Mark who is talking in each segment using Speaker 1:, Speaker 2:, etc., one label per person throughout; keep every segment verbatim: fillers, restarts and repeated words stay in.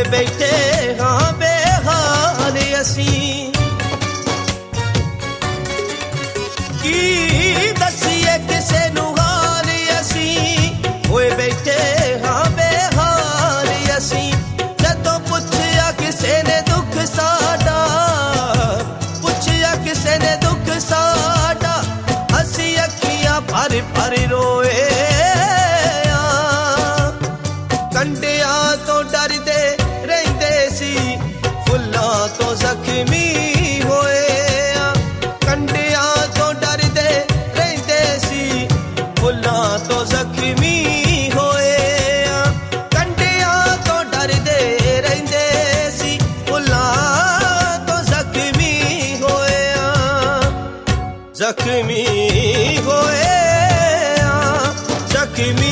Speaker 1: ਬੈਠੇ ਹਾਂ ਬੇਹਾਲ ਅਸੀਂ। ਕੀ ਦੱਸੀਏ ਕਿਸੇ ਨੂੰ ਹਾਲ ਅਸੀਂ, ਹੋਏ ਬੈਠੇ ਹਾਂ ਬੇਹਾਲ ਅਸੀਂ। ਜਦੋਂ ਪੁੱਛਿਆ ਕਿਸੇ ਨੇ ਦੁੱਖ ਸਾਡਾ, ਪੁੱਛਿਆ ਕਿਸੇ ਨੇ ਦੁੱਖ ਸਾਡਾ, ਅਸੀਂ ਅੱਖੀਆਂ ਭਰ ਭਰ ਰੋਏ। ਕੰਡਿਆਂ ਤੋਂ ਡਰਦੇ ਰਹਿੰਦੇ ਸੀ, ਫੁੱਲਾਂ ਤੋਂ ਜ਼ਖਮੀ ਹੋਏ ਆ। ਕੰਡਿਆਂ ਤੋਂ ਡਰਦੇ ਰਹਿੰਦੇ ਸੀ, ਫੁੱਲਾਂ ਤੋਂ ਜ਼ਖਮੀ ਹੋਏ ਆ। ਕੰਡਿਆਂ ਤੋਂ ਡਰਦੇ ਰਹਿੰਦੇ ਸੀ, ਫੁੱਲਾਂ ਤੋਂ ਜ਼ਖਮੀ ਹੋਏ ਆ। ਜ਼ਖਮੀ ਹੋਏ ਆ, ਜ਼ਖਮੀ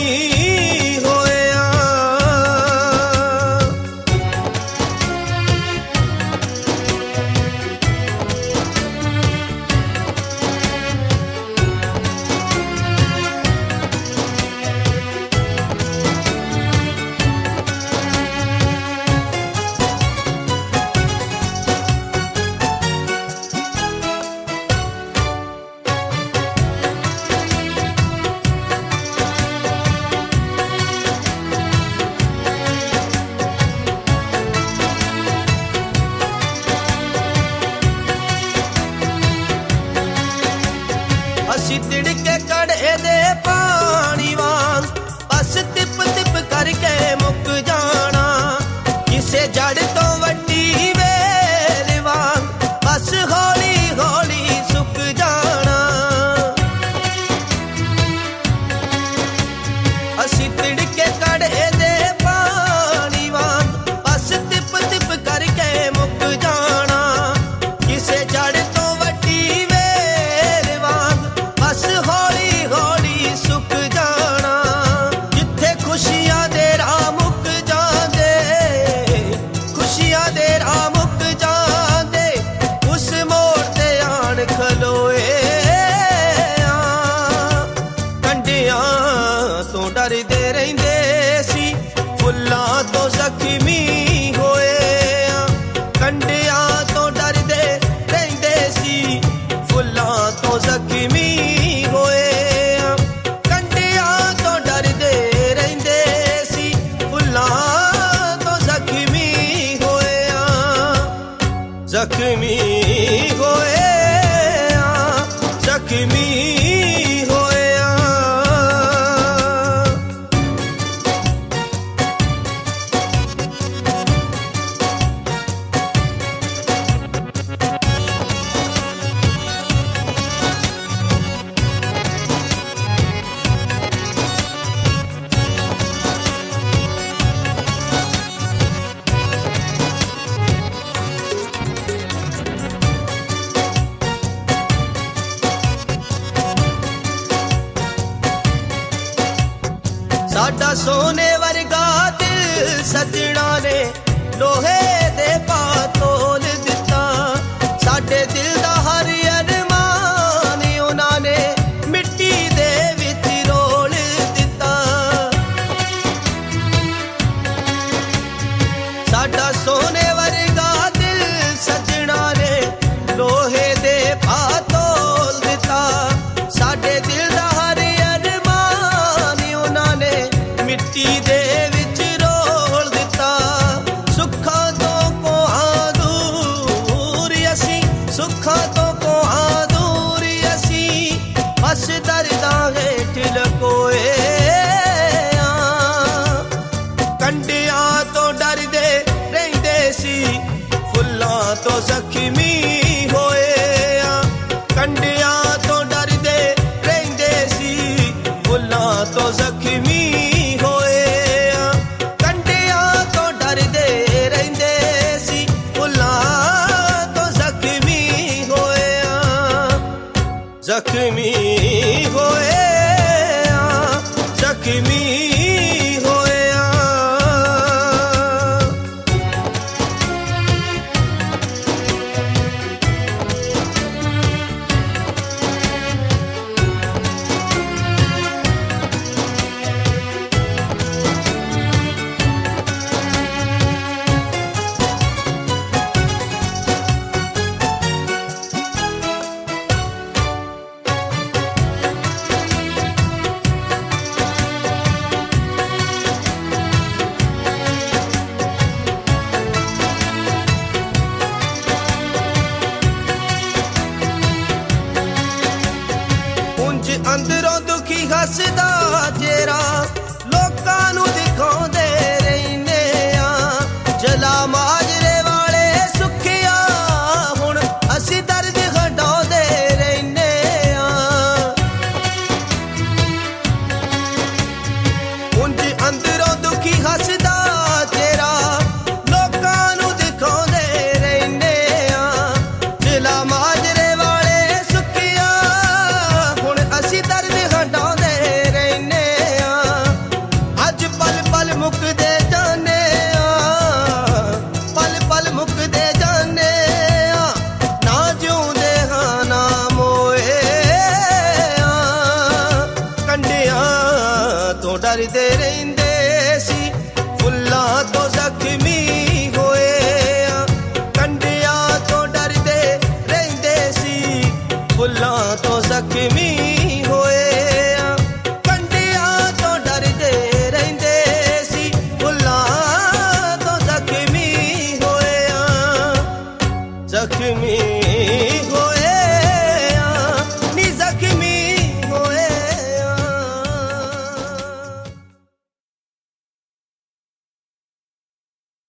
Speaker 1: ਅਸੀਂ ਤਿੜਕੇ ਕੜੇ ਦੇ ਪਾਣੀ ਵਾਂਗ, ਬਸ ਤਿਪ ਤਿਪ ਕਰਕੇ ਮੁੱਕ ਜਾਣਾ। ਕਿਸੇ ਜੜ ਤੋਂ ਵੱਡੀ ਵੇਲ ਵਾਂਗ, ਬਸ ਹੌਲੀ ਹੌਲੀ ਸੁੱਕ ਜਾਣਾ। ਅਸੀਂ ਤਿੜਕੇ ਕੜੇ ਦੇ ਪਾਣੀ ਵਾਂਗ, ਬਸ ਤਿਪ ਤਿਪ ਕਰਕੇ ਮੁੱਕ ਜਾਣਾ। ਕਿਸੇ ਜੜ ਤੋਂ ਵੱਡੀ ਵੇਲ ਵਾਂਗ, ਬਸ ਹੌਲੀ ਹੌਲੀ ਸੁੱਕ ਜਾਣਾ। ਜਿੱਥੇ ਖੁਸ਼ੀਆਂ ਦੇ ਰਾਹ ਮੁੱਕ ਜਾਂਦੇ, ਖੁਸ਼ੀਆਂ ਦੇ ਰਾਹ ਮੁੱਕ ਜਾਂਦੇ, ਉਸ ਮੋੜ ਤੇ ਆਣ ਖਲੋਏ ਆ। ਕੰਡਿਆਂ ਤੋਂ ਡਰਦੇ ਰਹਿੰਦੇ ਸੀ, ਫੁੱਲਾਂ ਤੋਂ ਜ਼ਖਮੀ ਹੋਏ ਆ। ਕੰਡਿਆਂ ਤੋਂ ਡਰਦੇ ਰਹਿੰਦੇ ਸੀ, ਫੁੱਲਾਂ ਤੋਂ ਜ਼ਖਮੀ ਹੋਏ ਆ। ਕੰਡਿਆਂ ਤੋਂ ਡਰਦੇ ਰਹਿੰਦੇ ਸੀ, ਫੁੱਲਾਂ ਤੋਂ ਜ਼ਖਮੀ ਹੋਏ ਆ। ਜ਼ਖਮੀ ਹੋਏ ਆ, ਜ਼ਖਮੀ ਹੋਏ ਆ। ਸਾਡਾ ਸੋਨੇ ਵਰਗਾ ਦਿਲ ਸੱਜਣਾ ਨੇ ਲੋਹੇ ਦੇ ਭਾਅ ਤੋਲ ਦਿੱਤਾ। ਸਾਡੇ ਦਿਲ ਦਾ ਹਰ ਅਰਮਾਨ ਉਹਨਾਂ ਨੇ ਮਿੱਟੀ ਦੇ ਵਿੱਚ ਰੋਲ ਦਿੱਤਾ। ਸਾਡਾ ਸੋਨੇ ਵਰਗਾ ਦਿਲ ਸੱਜਣਾ ਨੇ ਲੋਹੇ ਦੇ ਭਾਅ ਤੋਲ ਦਿੱਤਾ। ਸਾਡੇ ਦਿਲ ਦਾ ਹਰ ਮਿੱਟੀ ਦੇ ਵਿੱਚ ਰੋਲ ਦਿੱਤਾ। ਸੁੱਖਾਂ ਤੋਂ ਕੋਹਾਂ ਦੂਰ ਅਸੀਂ, ਸੁੱਖਾਂ ਤੋਂ ਕੋਹਾਂ ਦੂਰ ਅਸੀਂ, ਬਸ ਦਰਦਾਂ ਹੇਠ ਲਕੋਏ ਆ। ਕੰਡਿਆਂ ਤੋਂ ਡਰਦੇ ਰਹਿੰਦੇ ਸੀ, ਫੁੱਲਾਂ ਤੋਂ ਜ਼ਖਮੀ ਹੋਏ ਆ। ਕੰਡਿਆਂ ਤੋਂ ਡਰਦੇ ਰਹਿੰਦੇ ਸੀ, ਫੁੱਲਾਂ ਤੋਂ ਜ਼ਖਮੀ ਰਹਿੰਦੇ ਸੀ, ਫੁੱਲਾਂ ਤੋਂ ਜ਼ਖਮੀ ਹੋਏ। ਦੁਖੀ ਹੱਸਦਾ ਚਿਹਰਾ ਲੋਕਾਂ ਨੂੰ ਦਿਖਾਉਂਦੇ ਰਹਿੰਦੇ ਆ ਜਲਾ ਮਾਜਰੇ ਵਾਲੇ ਸੁੱਖਿਆ ਹੁਣ ਅਸੀਂ ਦਰਦ ਹਟਾਉਂਦੇ ਰਹਿੰਦੇ ਆ ਉਂਝ ਅੰਦਰੋਂ ਦੁਖੀ ਹੱਸਦਾ ਚਿਹਰਾ ਲੋਕਾਂ ਨੂੰ ਦਿਖਾਉਂਦੇ ਰਹਿੰਦੇ ਆ ਜਲਾ ਮਾਜਰੇ ਵਾਲੇ ਸੁੱਖਿਆ ਹੁਣ ਅਸੀਂ ਦਰਦ ਹਟਾਉਂਦੇ ਰਹਿੰਦੇ ਆ ਅੱਜ ਪਲ ਪਲ ਮੁੱਕਦੇ ਜਾਣੇ ਆ ਪਲ ਪਲ ਮੁੱਕਦੇ ਜਾਣੇ ਆ ਨਾ ਜਿਉਂਦੇ ਹਾਂ ਨਾ ਮੋਏ ਆ ਕੰਡਿਆਂ ਤੋਂ ਡਰਦੇ